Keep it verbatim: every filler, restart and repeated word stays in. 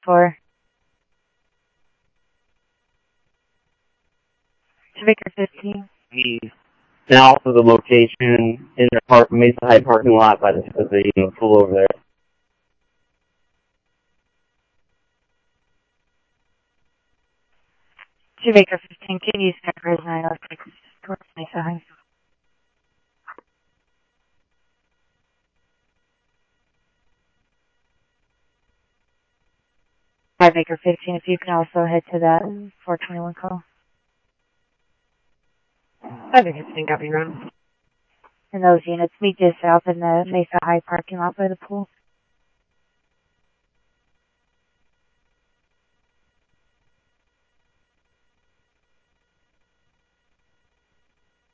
for? Baker fifteen. He's south of the location in the park, Mesa High parking lot by the, the you know, pool over there. Baker fifteen, can you start Res nine oh six towards Mesa High? Hi, Baker fifteen, if you can also head to that four twenty-one call. Hi, Baker fifteen, copy, run. And those units meet just south in the Mesa High parking lot by the pool.